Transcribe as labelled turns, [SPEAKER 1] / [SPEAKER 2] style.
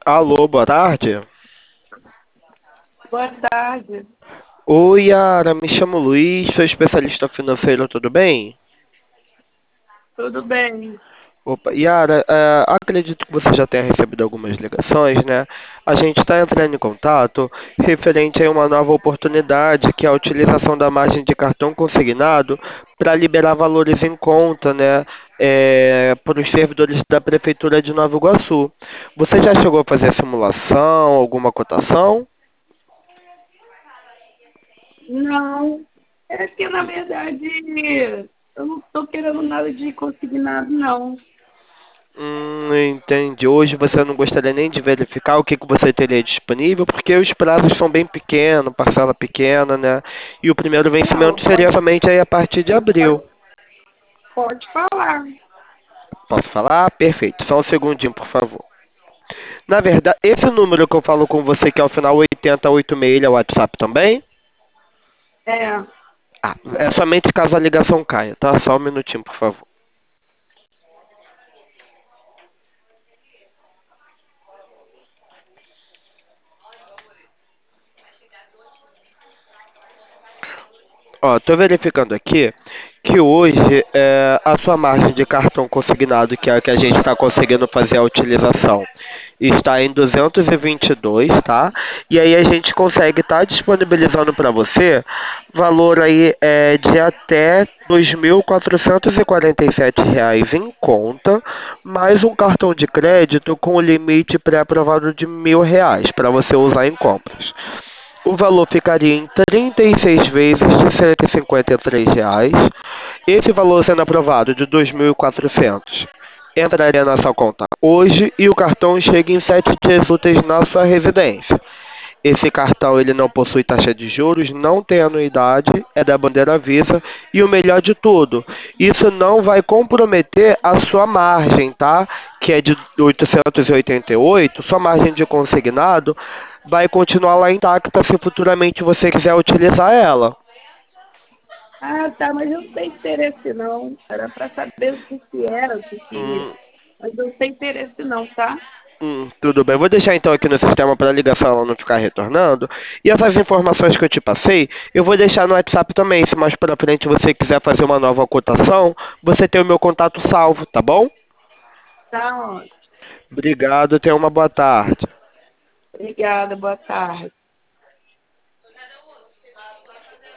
[SPEAKER 1] Alô, boa tarde.
[SPEAKER 2] Boa tarde.
[SPEAKER 1] Oi, Yara, me chamo Luiz, sou especialista financeiro, tudo bem?
[SPEAKER 2] Tudo bem?
[SPEAKER 1] Opa, Yara, acredito que você já tenha recebido algumas ligações, né? A gente está entrando em contato referente a uma nova oportunidade, que é a utilização da margem de cartão consignado para liberar valores em conta, né? Para os servidores da Prefeitura de Nova Iguaçu. Você já chegou a fazer a simulação, alguma cotação?
[SPEAKER 2] Não, é que na verdade eu não estou querendo nada de consignado, não.
[SPEAKER 1] Entendi. Hoje você não gostaria nem de verificar o que que você teria disponível, porque os prazos são bem pequenos, parcela pequena, né? E o primeiro
[SPEAKER 2] Não,
[SPEAKER 1] vencimento seria somente aí a partir de abril.
[SPEAKER 2] pode falar.
[SPEAKER 1] Posso falar? Perfeito. Só um segundinho, por favor. Na verdade, esse número que eu falo com você, que é o final 8086, ele é o WhatsApp também?
[SPEAKER 2] É,
[SPEAKER 1] Ah, é somente caso a ligação caia, tá? Só um minutinho, por favor. Ó, tô verificando aqui que hoje a sua margem de cartão consignado, que é a que a gente está conseguindo fazer a utilização, está em 222, tá? E aí a gente consegue estar disponibilizando para você valor aí de até R$ 2.447 em conta, mais um cartão de crédito com o limite pré-aprovado de R$ 1.000 para você usar em compras. O valor ficaria em 36 vezes de R$ 153. Esse valor sendo aprovado de 2.400 entraria na sua conta hoje e o cartão chega em 7 dias úteis na sua residência. Esse cartão ele não possui taxa de juros, não tem anuidade, é da bandeira Visa e o melhor de tudo, isso não vai comprometer a sua margem, tá? Que é de 888, sua margem de consignado vai continuar lá intacta se futuramente você quiser utilizar ela.
[SPEAKER 2] ah, tá, mas eu não tenho interesse, não. Era para saber o que que era, o que que...
[SPEAKER 1] Hum,
[SPEAKER 2] Mas eu não tenho interesse, não, tá?
[SPEAKER 1] tudo bem, vou deixar então aqui no sistema para a ligação ela não ficar retornando. E essas informações que eu te passei, eu vou deixar no WhatsApp também. Se mais para frente você quiser fazer uma nova cotação, você tem o meu contato salvo, tá bom?
[SPEAKER 2] Tá, ó.
[SPEAKER 1] Obrigado, tenha uma boa tarde.
[SPEAKER 2] Obrigada, boa tarde.